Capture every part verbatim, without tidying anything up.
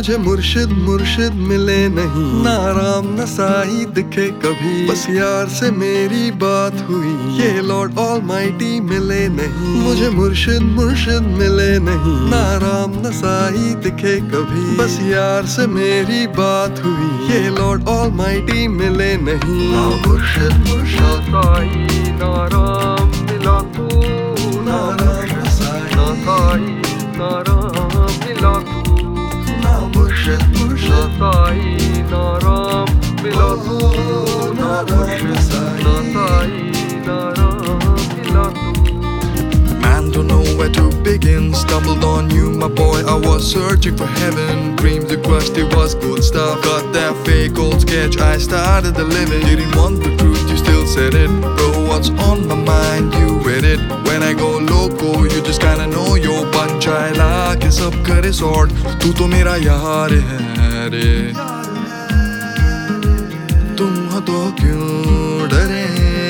मुझे मुर्शिद मुर्शिद मिले नहीं, ना राम न साई दिखे कभी, बस यार से मेरी बात हुई, ये लॉर्ड ऑलमाइटी मिले नहीं। मुझे मुर्शिद मुर्शिद मिले नहीं, ना राम न साई दिखे कभी, बस यार से मेरी बात हुई, ये लॉर्ड ऑलमाइटी मिले नहीं। ना मुर्शिद मुर्शिद साई ना राम मिला तू, ना राम न साई ना साई ना राम मिला तू, ना मुर्शिद मुर्शिद साई ना राम मिला तू, ना मुर्शिद साई ना साई ना राम मिला तू। Man, don't know where to begin. Stumbled on you, my boy. I was searching for heaven. Dreams the quest, it was good stuff. Got that fake old sketch, I started the living. Didn't want the truth, you still said it. Bro, what's on my mind, you read it. When I go loco, you just kinda know your punch. I like it, sab kare sort. Tu to mera yaar hai re. Tum ho to kyun dare?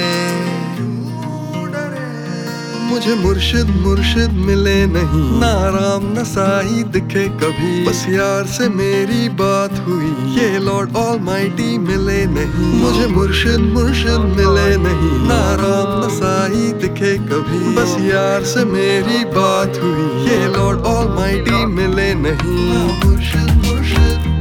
मुझे मुर्शिद मुर्शिद मिले नहीं, ना राम न साई दिखे कभी, बस यार से मेरी बात हुई, ये लॉर्ड ऑलमाइटी मिले नहीं। मुझे मुर्शिद मुर्शिद मिले नहीं, ना राम न साई दिखे कभी, बस यार से मेरी बात हुई, ये लॉर्ड ऑलमाइटी मिले नहीं। मुर्शिद मुर्शिद